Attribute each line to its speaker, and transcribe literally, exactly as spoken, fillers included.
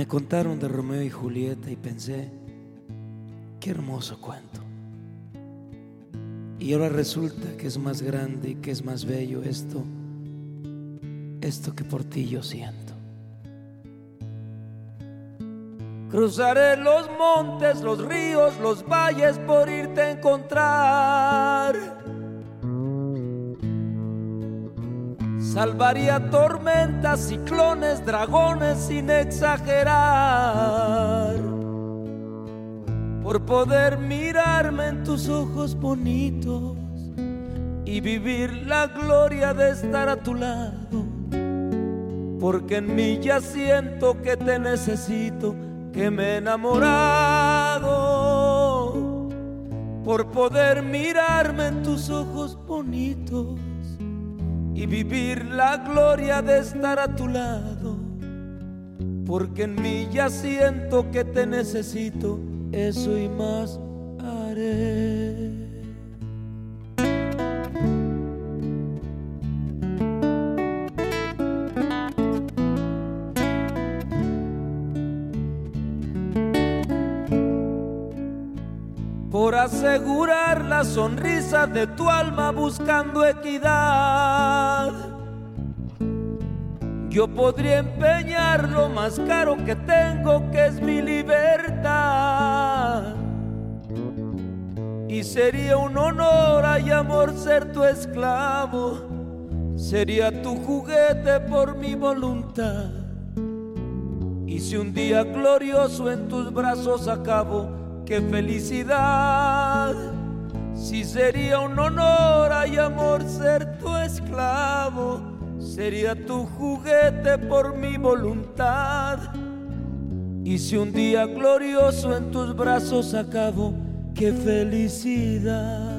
Speaker 1: Me contaron de Romeo y Julieta y pensé, qué hermoso cuento. Y ahora resulta que es más grande y que es más bello esto, esto que por ti yo siento. Cruzaré los montes, los ríos, los valles por irte a encontrar. Salvaría tormentas, ciclones, dragones sin exagerar, por poder mirarme en tus ojos bonitos y vivir la gloria de estar a tu lado. Porque en mí ya siento que te necesito, que me he enamorado, por poder mirarme en tus ojos bonitos y vivir la gloria de estar a tu lado. Porque en mí ya siento que te necesito, eso y más haré. Por asegurar la sonrisa de tu alma buscando equidad, yo podría empeñar lo más caro que tengo, que es mi libertad. Y sería un honor y amor ser tu esclavo, sería tu juguete por mi voluntad. Y si un día glorioso en tus brazos acabo, ¡qué felicidad! Si sería un honor y amor ser tu esclavo, sería tu juguete por mi voluntad. Y si un día glorioso en tus brazos acabo, ¡qué felicidad!